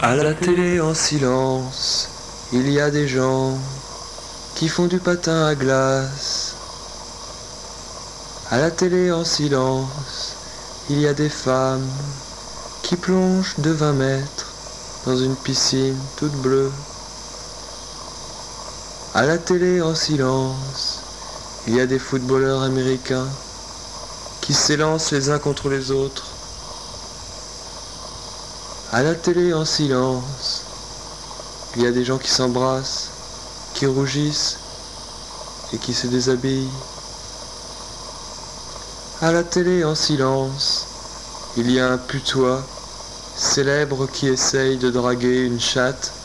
À la télé en silence, il y a des gens qui font du patin à glace. À la télé en silence, il y a des femmes qui plongent de 20 mètres dans une piscine toute bleue. À la télé en silence, il y a des footballeurs américains qui s'élancent les uns contre les autres. À la télé en silence, il y a des gens qui s'embrassent, qui rougissent et qui se déshabillent. À la télé en silence, il y a un putois célèbre qui essaye de draguer une chatte